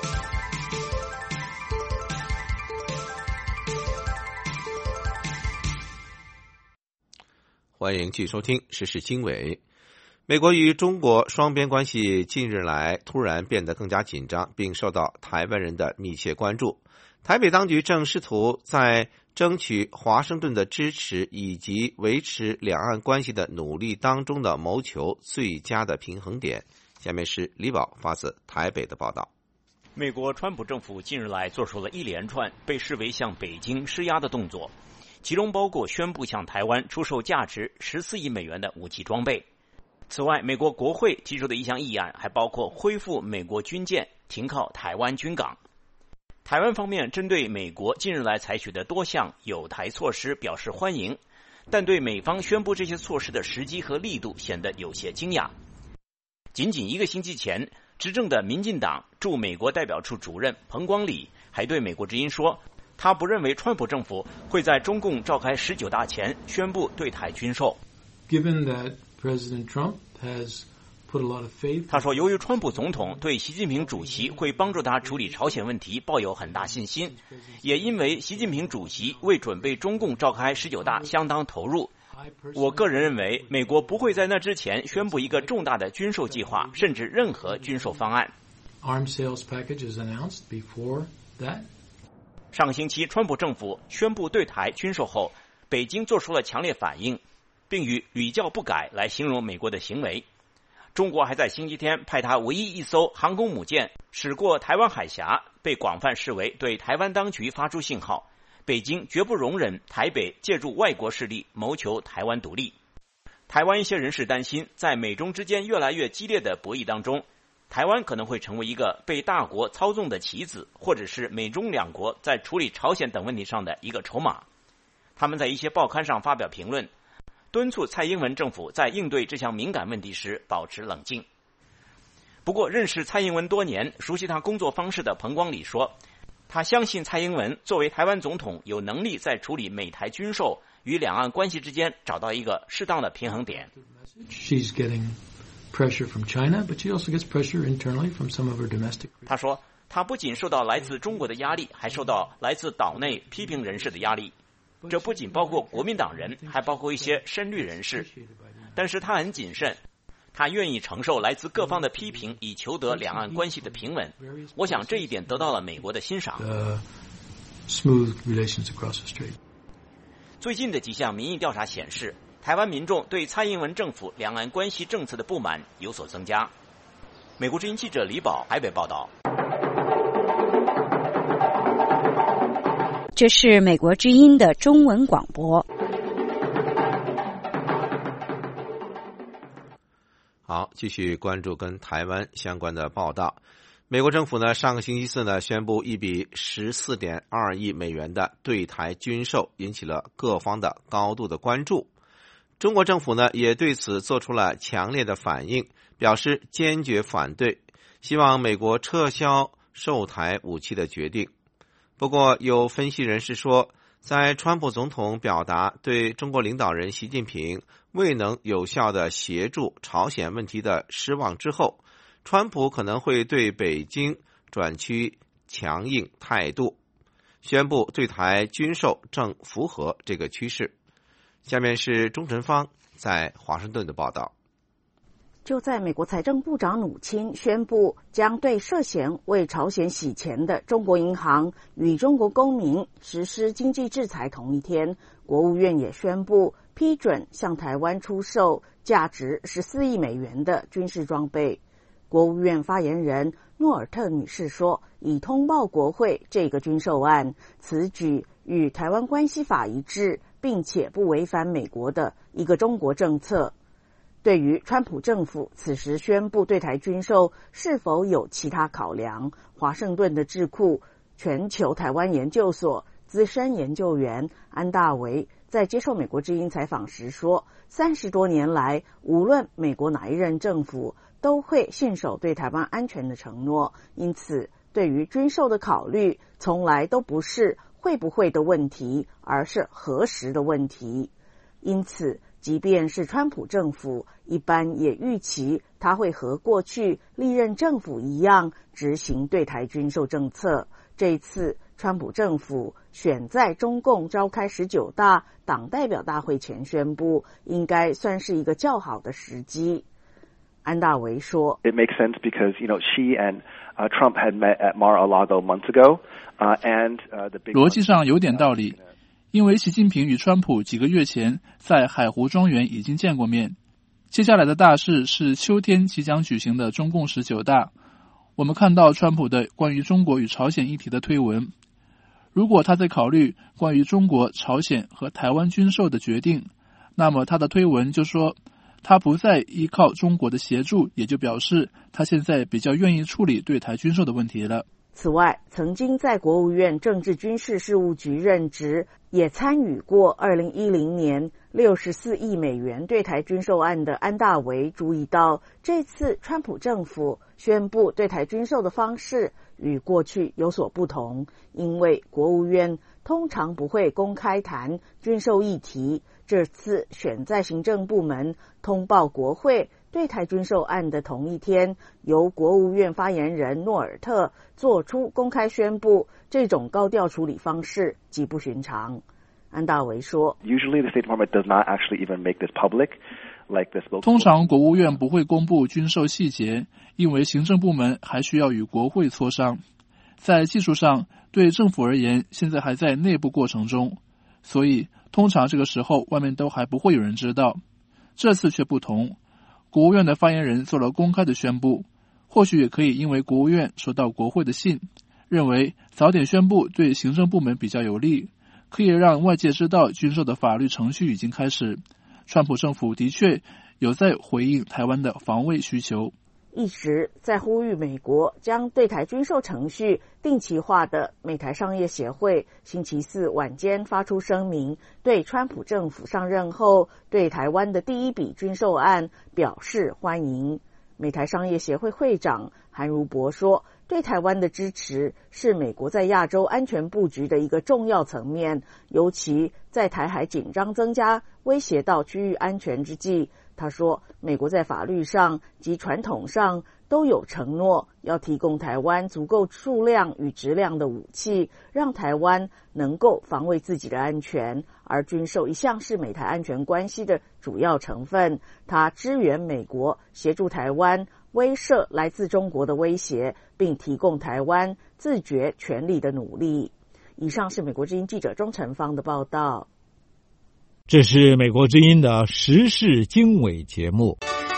欢迎继续收听时事经纬。美国与中国双边关系近日来突然变得更加紧张，并受到台湾人的密切关注。台北当局正试图在争取华盛顿的支持以及维持两岸关系的努力当中的谋求最佳的平衡点。下面是李宝发自台北的报道。 美国川普政府近日来做出了一连串被视为向北京施压的动作，其中包括宣布向台湾出售价值14亿美元的武器装备。此外，美国国会提出的一项议案还包括恢复美国军舰停靠台湾军港。台湾方面针对美国近日来采取的多项友台措施表示欢迎，但对美方宣布这些措施的时机和力度显得有些惊讶。仅仅1个星期前，执政的民进党驻美国代表处主任彭光礼还对美国之音说，他不认为川普政府会在中共召开19大前宣布对台军售。 Given that President Trump has put a lot of faith， 他说，由于川普总统对习近平主席会帮助他处理朝鲜问题抱有很大信心，也因为习近平主席为准备中共召开19大相当投入，我个人认为美国不会在那之前宣布一个重大的军售计划，甚至任何军售方案。 Arms sales package is announced before that。 上个星期，川普政府宣布对台军售后，北京做出了强烈反应，并以屡教不改来形容美国的行为。中国还在星期天派他唯一一艘航空母舰驶过台湾海峡，被广泛视为对台湾当局发出信号，北京绝不容忍台北借助外国势力谋求台湾独立。台湾一些人士担心，在美中之间越来越激烈的博弈当中，台湾可能会成为一个被大国操纵的棋子，或者是美中两国在处理朝鲜等问题上的一个筹码。他们在一些报刊上发表评论，敦促蔡英文政府在应对这项敏感问题时保持冷静。不过，认识蔡英文多年、熟悉他工作方式的彭光礼说，他相信蔡英文作为台湾总统有能力在处理美台军售与两岸关系之间找到一个适当的平衡点。 She's getting pressure from China, but she also gets pressure internally from some of her domestic. 他说，他不仅受到来自中国的压力，还受到来自岛内批评人士的压力。这不仅包括国民党人，还包括一些深绿人士。但是他很谨慎， 他愿意承受来自各方的批评，以求得两岸关系的平稳。我想这一点得到了美国的欣赏。最近的几项民意调查显示，台湾民众对蔡英文政府两岸关系政策的不满有所增加。美国之音记者李宝台北报道。 这是美国之音的中文广播。 好，继续关注跟台湾相关的报道。美国政府呢，上个星期四呢，宣布一笔14.2亿美元的对台军售，引起了各方的高度的关注。中国政府呢，也对此做出了强烈的反应，表示坚决反对，希望美国撤销售台武器的决定。不过，有分析人士说，在川普总统表达对中国领导人习近平未能有效地协助朝鲜问题的失望之后，川普可能会对北京转趋强硬态度，宣布对台军售正符合这个趋势。下面是钟晨芳在华盛顿的报道。 就在美国财政部长努钦宣布将对涉嫌为朝鲜洗钱的中国银行与中国公民实施经济制裁同一天，国务院也宣布批准向台湾出售价值14亿美元的军事装备。国务院发言人诺尔特女士说，已通报国会这个军售案，此举与台湾关系法一致，并且不违反美国的一个中国政策。对于川普政府此时宣布对台军售是否有其他考量，华盛顿的智库全球台湾研究所资深研究员安大维在接受美国之音采访时说，30多年来，无论美国哪一任政府都会信守对台湾安全的承诺，因此对于军售的考虑从来都不是会不会的问题，而是何时的问题。因此即便是川普政府，一般也预期他会和过去历任政府一样执行对台军售政策。这一次川普政府选在中共召开19大党代表大会前宣布，应该算是一个较好的时机。安大维说 It makes sense because, she and Trump had met at Mar-a-Lago months ago, and the big 逻辑上有点道理，因为习近平与川普几个月前在海湖庄园已经见过面。接下来的大事是秋天即将举行的中共19大。我们看到川普的关于中国与朝鲜议题的推文，如果他在考虑关于中国、朝鲜和台湾军售的决定，那么他的推文就说他不再依靠中国的协助，也就表示他现在比较愿意处理对台军售的问题了。 此外，曾经在国务院政治军事事务局任职，也参与过2010年64亿美元对台军售案的安大维注意到，这次川普政府宣布对台军售的方式与过去有所不同，因为国务院通常不会公开谈军售议题，这次选在行政部门通报国会对台军售案的同一天，由国务院发言人诺尔特做出公开宣布，这种高调处理方式极不寻常。安大维说 Usually the State Department does not actually even make this public, like the spokesperson. 通常国务院不会公布军售细节，因为行政部门还需要与国会磋商。在技术上，对政府而言，现在还在内部过程中，所以通常这个时候外面都还不会有人知道。这次却不同，国务院的发言人做了公开的宣布，或许也可以因为国务院收到国会的信，认为早点宣布对行政部门比较有利，可以让外界知道军售的法律程序已经开始。川普政府的确有在回应台湾的防卫需求。 一直在呼吁美国将对台军售程序定期化的美台商业协会星期四晚间发出声明，对川普政府上任后对台湾的第一笔军售案表示欢迎。美台商业协会会长韩如博说， 对台湾的支持是美国在亚洲安全布局的一个重要层面，尤其在台海紧张增加、威胁到区域安全之际。他说，美国在法律上及传统上都有承诺，要提供台湾足够数量与质量的武器，让台湾能够防卫自己的安全，而军售一向是美台安全关系的主要成分。他支援美国协助台湾威慑来自中国的威胁，并提供台湾自决权利的努力。以上是美国之音记者钟成芳的报道。 这是美国之音的时事经纬节目。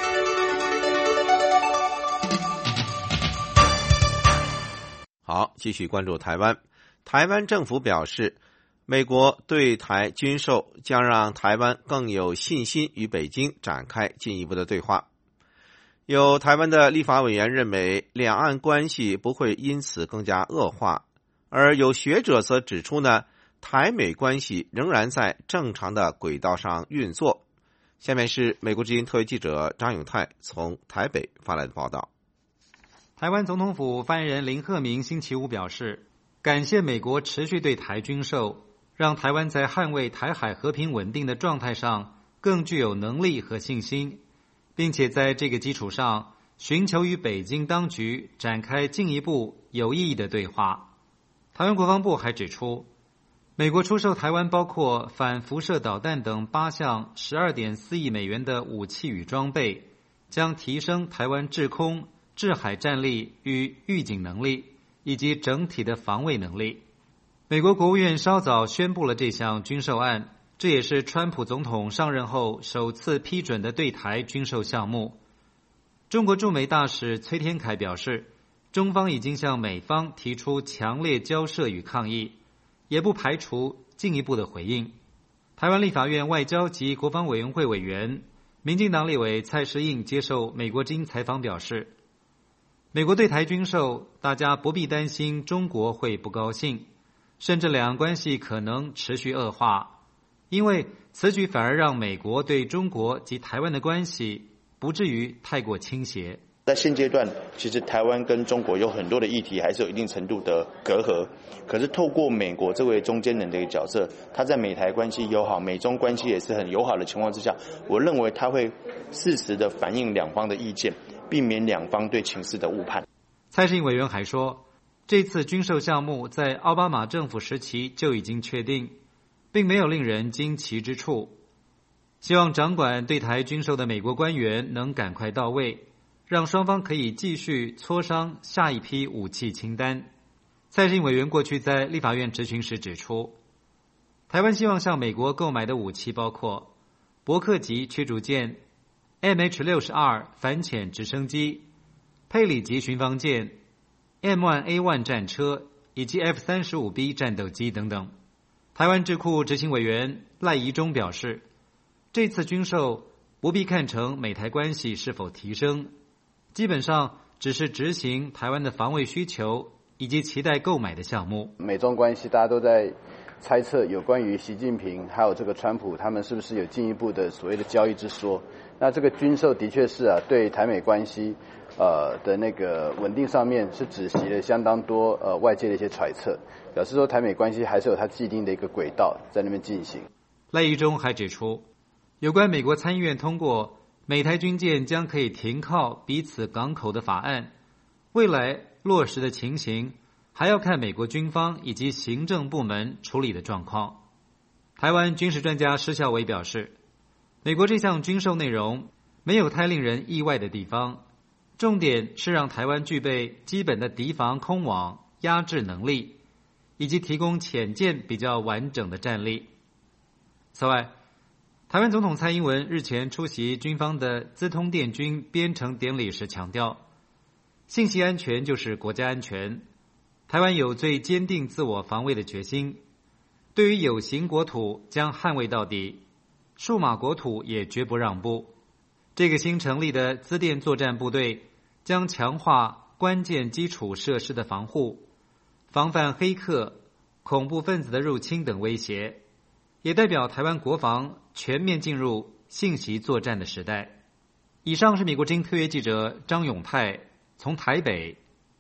好，继续关注台湾。台湾政府表示，美国对台军售将让台湾更有信心与北京展开进一步的对话。有台湾的立法委员认为，两岸关系不会因此更加恶化，而有学者则指出呢，台美关系仍然在正常的轨道上运作。下面是美国之音特约记者张永泰从台北发来的报道。 台湾总统府发言人林鹤鸣星期五表示，感谢美国持续对台军售，让台湾在捍卫台海和平稳定的状态上更具有能力和信心，并且在这个基础上寻求与北京当局展开进一步有意义的对话。台湾国防部还指出，美国出售台湾包括反辐射导弹等8项12.4亿美元的武器与装备，将提升台湾制空、制海战力与预警能力，以及整体的防卫能力。美国国务院稍早宣布了这项军售案，这也是川普总统上任后首次批准的对台军售项目。中国驻美大使崔天凯表示，中方已经向美方提出强烈交涉与抗议，也不排除进一步的回应。台湾立法院外交及国防委员会委员、民进党立委蔡适应接受美国之音采访表示，美国对台军售，大家不必担心中国会不高兴，甚至两岸关系可能持续恶化，因为此举反而让美国对中国及台湾的关系不至于太过倾斜。 在现阶段，其实台湾跟中国有很多的议题还是有一定程度的隔阂，可是透过美国这位中间人的一个角色，他在美台关系友好、美中关系也是很友好的情况之下，我认为他会适时的反映两方的意见，避免两方对情势的误判。 蔡适应委员还说，这次军售项目在奥巴马政府时期就已经确定，并没有令人惊奇之处，希望掌管对台军售的美国官员能赶快到位，让双方可以继续磋商下一批武器清单。蔡适应委员过去在立法院质询时指出，台湾希望向美国购买的武器包括伯克级驱逐舰、MH-62 反潜直升机、佩里级巡防舰、M1A1 战车以及 F-35B 战斗机等等。台湾智库执行委员赖宜中表示，这次军售不必看成美台关系是否提升，基本上只是执行台湾的防卫需求以及期待购买的项目。 美中关系大家都在猜测有关于习近平还有这个川普他们是不是有进一步的所谓的交易之说。那这个军售的确是对台美关系的那个稳定上面是止息了相当多外界的一些揣测，表示说台美关系还是有它既定的一个轨道在那边进行。 赖宜中还指出，有关美国参议院通过美台军舰将可以停靠彼此港口的法案，未来落实的情形还要看美国军方以及行政部门处理的状况。台湾军事专家施孝伟表示，美国这项军售内容没有太令人意外的地方，重点是让台湾具备基本的敌防空网压制能力，以及提供潜舰比较完整的战力。此外，台湾总统蔡英文日前出席军方的资通电军编成典礼时强调，信息安全就是国家安全，台湾有最坚定自我防卫的决心，对于有形国土将捍卫到底，数码国土也绝不让步。这个新成立的资电作战部队将强化关键基础设施的防护，防范黑客、恐怖分子的入侵等威胁，也代表台湾国防全面进入信息作战的时代。以上是美国之音特约记者张永泰从台北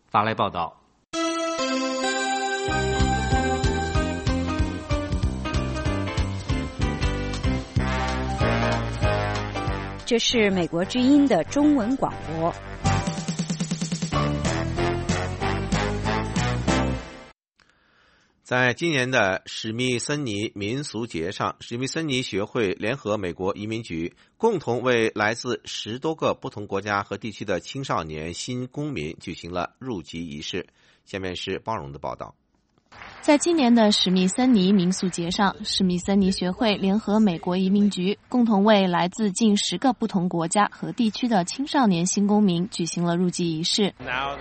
发来报道。 这是美国之音的中文广播。 在今年的史密森尼民俗节上，史密森尼学会联合美国移民局，共同为来自10多个不同国家和地区的青少年新公民举行了入籍仪式。下面是包容的报道。 在今年的史密森尼民俗节上，史密森尼学会联合美国移民局，共同为来自近10个不同国家和地区的青少年新公民举行了入籍仪式。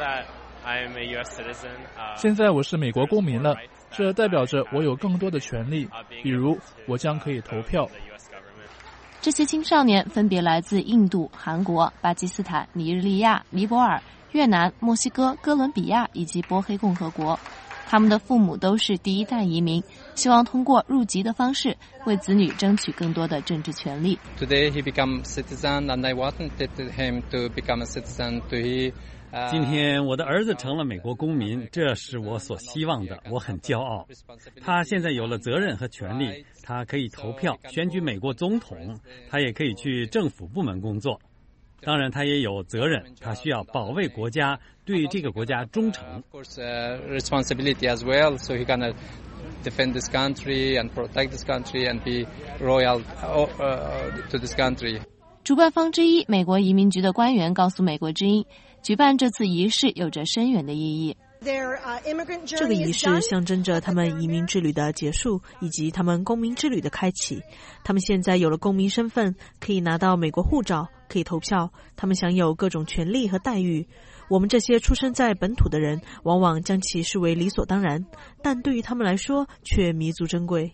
现在我是美国公民了，这代表着我有更多的权利，比如我将可以投票。 这些青少年分别来自印度、韩国、巴基斯坦、尼日利亚、尼泊尔、越南、墨西哥、哥伦比亚以及波黑共和国。他们的父母都是第一代移民，希望通过入籍的方式为子女争取更多的政治权利。 Today he became citizen and I wanted him to become a citizen to 今天我的儿子成了美国公民，这是我所希望的，我很骄傲。他现在有了责任和权利，他可以投票选举美国总统，他也可以去政府部门工作。当然他也有责任，他需要保卫国家，对这个国家忠诚。 responsibility as well, so he can defend this country and protect this country and be loyal to this country. 主办方之一美国移民局的官员告诉美国之音，举办这次仪式有着深远的意义。 这个仪式象征着他们移民之旅的结束，以及他们公民之旅的开启。他们现在有了公民身份，可以拿到美国护照，可以投票，他们享有各种权利和待遇。我们这些出生在本土的人，往往将其视为理所当然，但对于他们来说却弥足珍贵。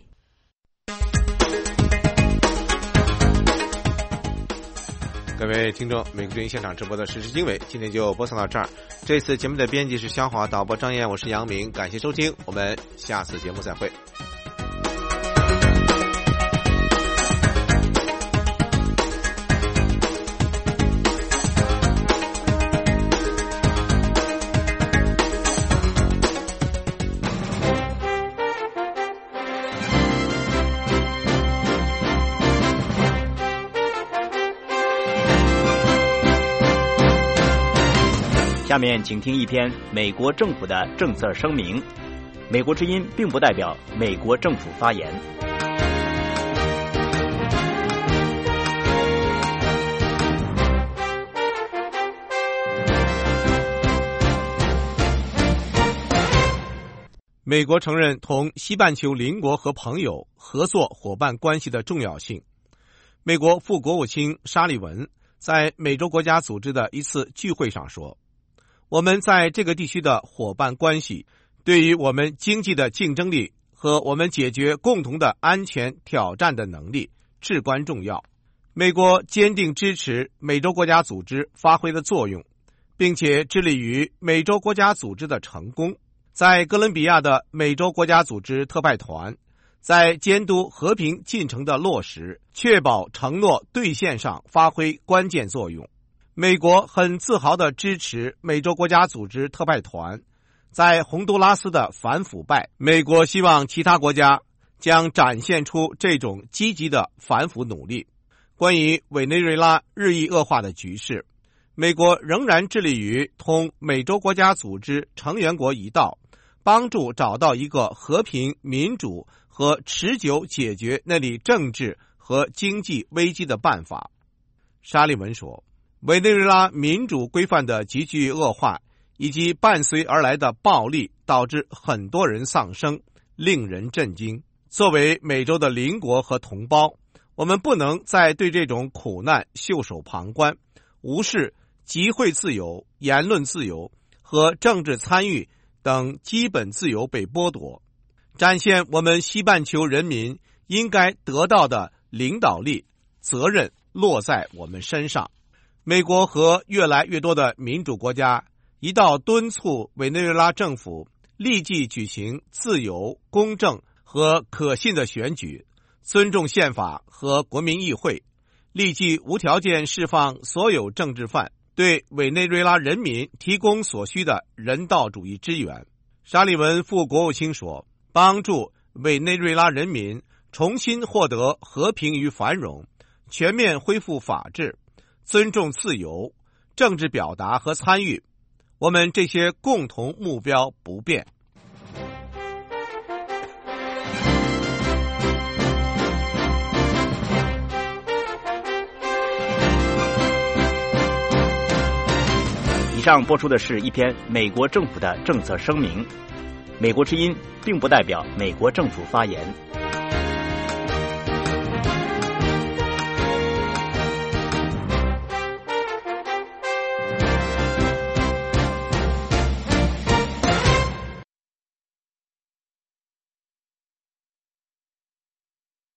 各位听众，美国之音现场直播的时事经纬今天就播送到这儿。这次节目的编辑是肖华，导播张燕，我是杨明，感谢收听，我们下次节目再会。 下面请听一篇美国政府的政策声明。美国之音并不代表美国政府发言。 美国承认同西半球邻国和朋友合作伙伴关系的重要性。美国副国务卿沙利文在美洲国家组织的一次聚会上说，我们在这个地区的伙伴关系对于我们经济的竞争力和我们解决共同的安全挑战的能力至关重要。美国坚定支持美洲国家组织发挥的作用，并且致力于美洲国家组织的成功。在哥伦比亚的美洲国家组织特派团在监督和平进程的落实、确保承诺兑现上发挥关键作用。美国很自豪地支持美洲国家组织特派团在洪都拉斯的反腐败。美国希望其他国家将展现出这种积极的反腐努力。关于委内瑞拉日益恶化的局势，美国仍然致力于同美洲国家组织成员国一道，帮助找到一个和平、民主和持久解决那里政治和经济危机的办法。沙利文说，委内瑞拉民主规范的急剧恶化以及伴随而来的暴力导致很多人丧生，令人震惊。作为美洲的邻国和同胞，我们不能再对这种苦难袖手旁观，无视集会自由、言论自由和政治参与等基本自由被剥夺，展现我们西半球人民应该得到的领导力，责任落在我们身上。美国和越来越多的民主国家一道敦促委内瑞拉政府立即举行自由、公正和可信的选举，尊重宪法和国民议会，立即无条件释放所有政治犯， 对委内瑞拉人民提供所需的人道主义支援。沙利文副国务卿说，帮助委内瑞拉人民重新获得和平与繁荣，全面恢复法治，尊重自由、政治表达和参与，我们这些共同目标不变。 以上播出的是一篇美国政府的政策声明。美国之音并不代表美国政府发言。